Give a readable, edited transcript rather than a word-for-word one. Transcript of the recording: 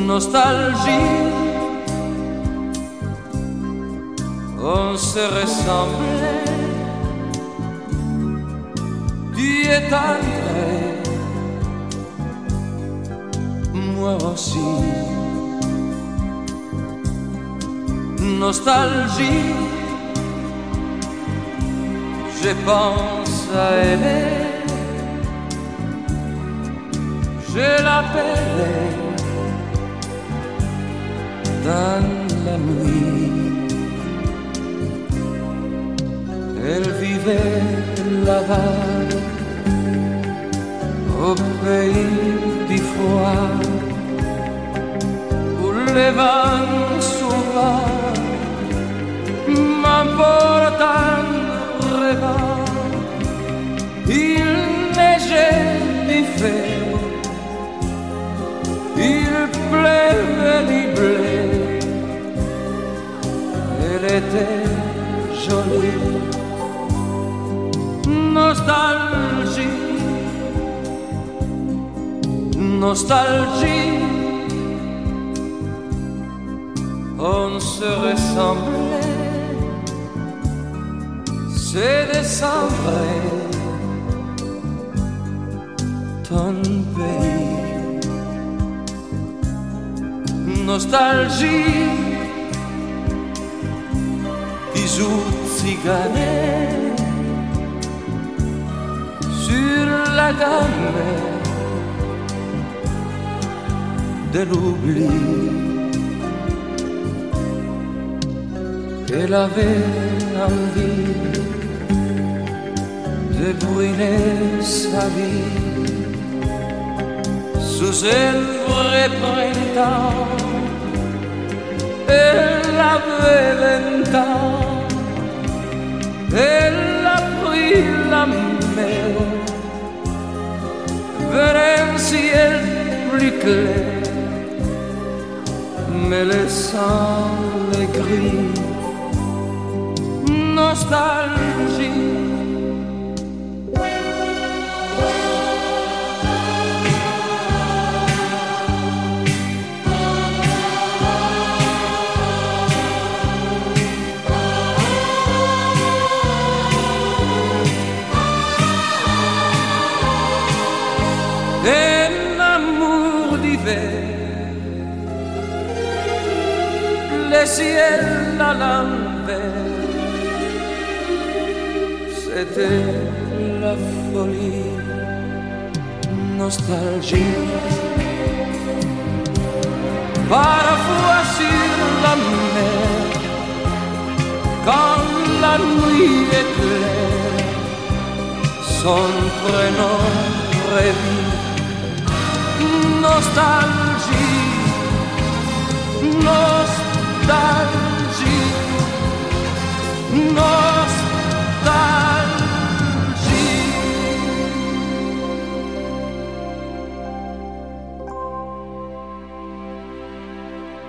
nostalgie. On se ressemblait, tu es entré, moi aussi. Nostalgie, je pense à elle, je l'appelais dans la nuit. Elle vivait là-bas, au pays du froid, où les vents souvent m'emportent en rêvant. Il neigeait du fait, il pleuvait du blé. Elle était jolie. Nostalgie, nostalgie, on se ressemblait, c'est décembre, ton pays. Nostalgie, bisous ciganés sur la gamme de l'oubli. Elle avait envie de brûler sa vie sous un vrai printemps. Elle avait 20 ans, elle a pris la mer vers un ciel plus clair, mais laissant les gris. Nostalgie, un amour d'hiver, le ciel à l'envers, c'était la folie. Nostalgie, parfois sur la mer, quand la nuit est claire, son prénom revit. Nostalgie, nostalgie.